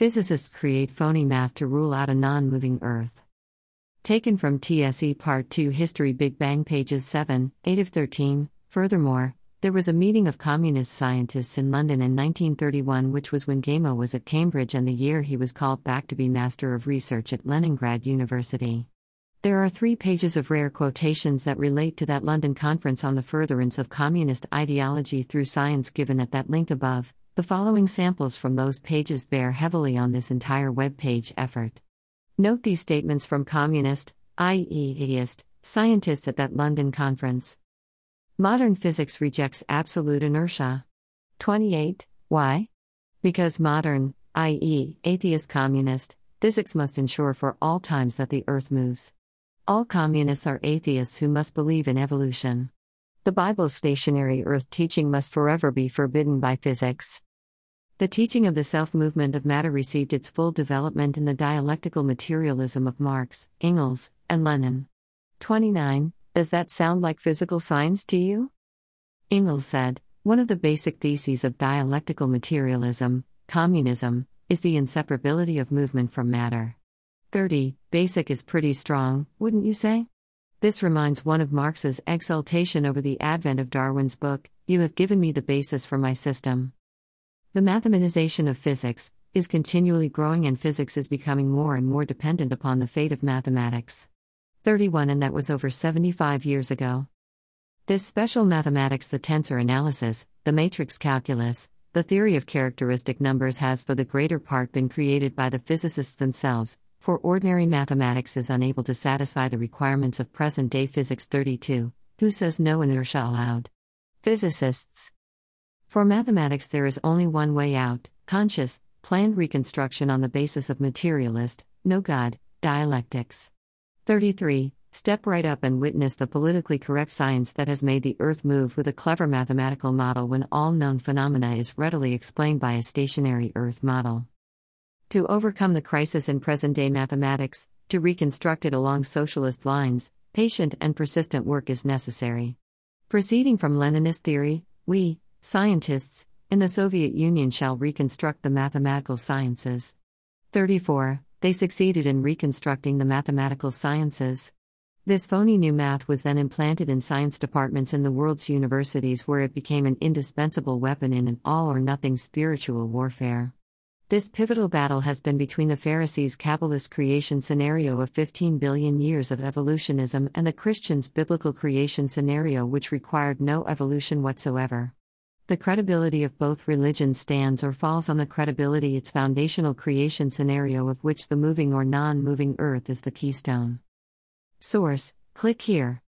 Physicists create phony math to rule out a non-moving Earth. Taken from TSE Part 2 History Big Bang pages 7, 8 of 13. Furthermore, there was a meeting of communist scientists in London in 1931, which was when Gamow was at Cambridge and the year he was called back to be Master of Research at Leningrad University. There are 3 pages of rare quotations that relate to that London conference on the furtherance of communist ideology through science given at that link above. The following samples from those pages bear heavily on this entire web page effort. Note these statements from communist, i.e., atheist, scientists at that London conference. Modern physics rejects absolute inertia. 28. Why? Because modern, i.e., atheist communist, physics must ensure for all times that the Earth moves. All communists are atheists who must believe in evolution. The Bible's stationary Earth teaching must forever be forbidden by physics. The teaching of the self-movement of matter received its full development in the dialectical materialism of Marx, Engels, and Lenin. 29. Does that sound like physical science to you? Engels said, one of the basic theses of dialectical materialism, communism, is the inseparability of movement from matter. 30. Basic is pretty strong, wouldn't you say? This reminds one of Marx's exultation over the advent of Darwin's book, You Have Given Me the Basis for My System. The mathematization of physics is continually growing, and physics is becoming more and more dependent upon the fate of mathematics. 31. And that was over 75 years ago. This special mathematics, the tensor analysis, the matrix calculus, the theory of characteristic numbers, has for the greater part been created by the physicists themselves, for ordinary mathematics is unable to satisfy the requirements of present-day physics. 32. Who says no inertia allowed? Physicists. For mathematics there is only one way out: conscious, planned reconstruction on the basis of materialist, no God, dialectics. 33. Step right up and witness the politically correct science that has made the Earth move with a clever mathematical model when all known phenomena is readily explained by a stationary Earth model. To overcome the crisis in present-day mathematics, to reconstruct it along socialist lines, patient and persistent work is necessary. Proceeding from Leninist theory, we, scientists, in the Soviet Union shall reconstruct the mathematical sciences. 34. They succeeded in reconstructing the mathematical sciences. This phony new math was then implanted in science departments in the world's universities, where it became an indispensable weapon in an all-or-nothing spiritual warfare. This pivotal battle has been between the Pharisees' Kabbalist creation scenario of 15 billion years of evolutionism and the Christians' biblical creation scenario, which required no evolution whatsoever. The credibility of both religions stands or falls on the credibility its foundational creation scenario, of which the moving or non-moving Earth is the keystone. Source: click here.